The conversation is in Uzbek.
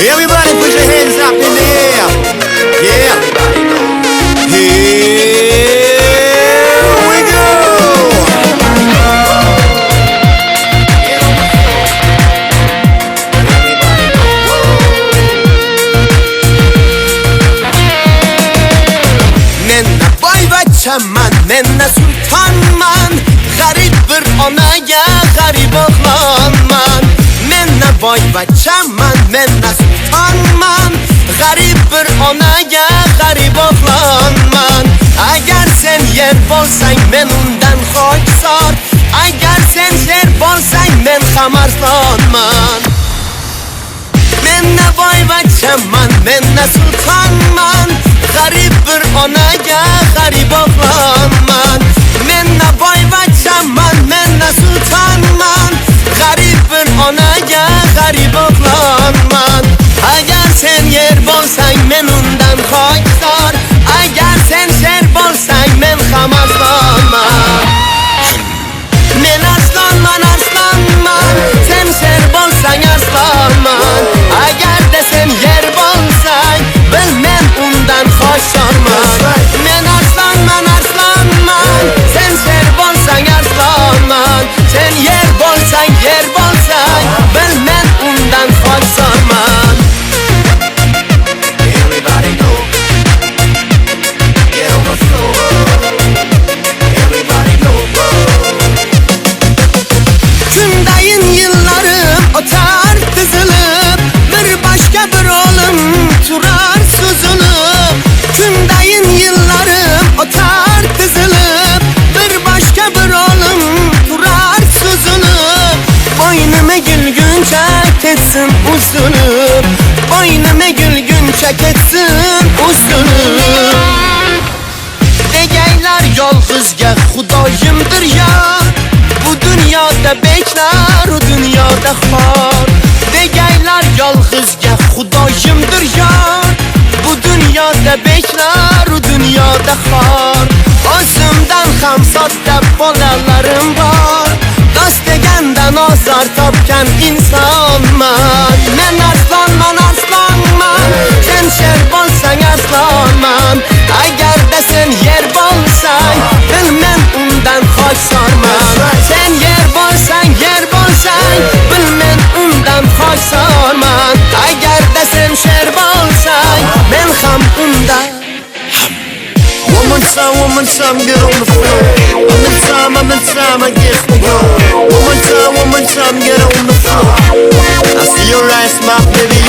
Everybody put your hands up in the air. Yeah. Here we go. Men boyvachchaman, men sultonman. G'arib bir onaga g'arib o'g'lonman. Men boyvachchaman, men sultonman. G'arib bir onaga g'arib o'g'lonman. Agar sen yer bo'lsang, men undan xokisor. Agar sen sher bo'lsang, men ham arslonman. Men boyvachchaman, men sultonman. G'arib bir onaga g'arib o'g'lonman. Men boyvachchaman, men sultonman. G'arib bir onaga g'arib o'g'lonman. Agar sen yer bo'lsang, men undan xokisor. Agar sen sher bo'lsang, men ham arslonman. Men arslonman, arslonman. Sen sher bo'lsang arslonman. Agar de sen yer bo'lsang, bil men undan xokisorman. Men arslonman, arslonman. Sen sher bo'lsang arslonman. Sen yer bo'lsang, bil men undan xokisorman. Everybody go. Get on the floor. Everybody go. Shundayin yillarim o'tar tizilib, bir boshqa bir o'lim turar suzilib. Shundayin yillarim o'tar tizilib, bir boshqa bir o'lim turar suzilib. Bo'ynima gulguncha ketsin uzilib, bo'ynima gulguncha ketsin uzilib. Degaylar yolg'izga Xudoyimdir yor. Bu dunyoda beklar, u dunyoda xor. Degaylar yolg'izga Xudoyimdir yor. Bu dunyoda beklar, u dunyoda xor. O'zimdan ham sodda bolalarim bor. Do'st degandan ozor topgan insonman. Men arslonman, arslonman. Sen sher bo'lsang arslonman. Agarda sen yer bo'lsang, bil men undan xokisorman. Sen yer bo'lsang, bil men undan xokisorman. Agarda sen sher bo'lsang, men ham undan. One more time, get on the floor. I'm in time, I guess we go. One more time, get on the floor. I see your eyes, my baby.